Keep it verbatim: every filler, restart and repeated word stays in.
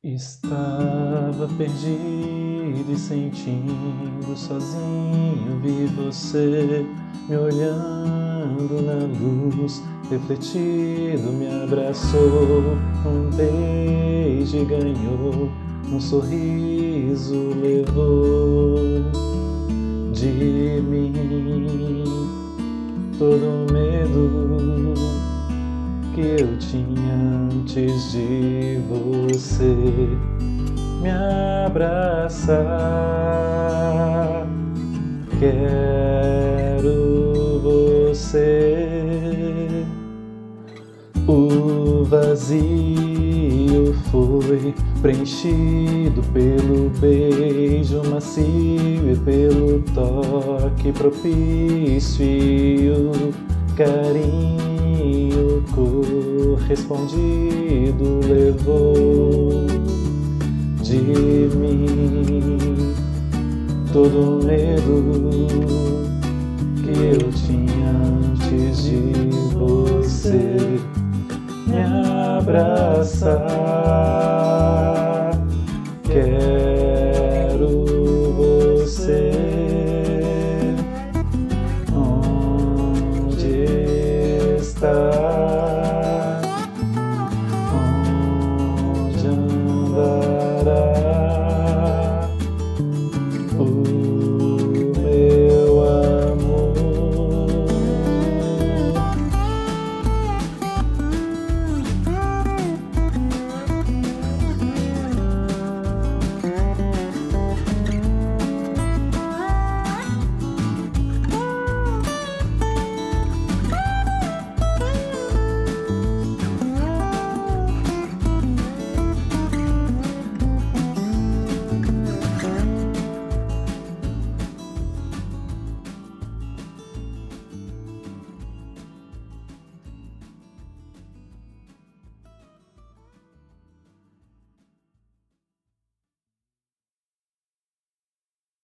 Estava perdido e sentindo sozinho, vi você me olhando na luz, refletido, me abraçou, um beijo e ganhou, um sorriso levou de mim todo medo que eu tinha antes de você me abraçar. Quero você. O vazio foi preenchido pelo beijo macio e pelo toque propício e o carinho correspondido levou de mim todo medo que eu tinha antes de você me abraçar.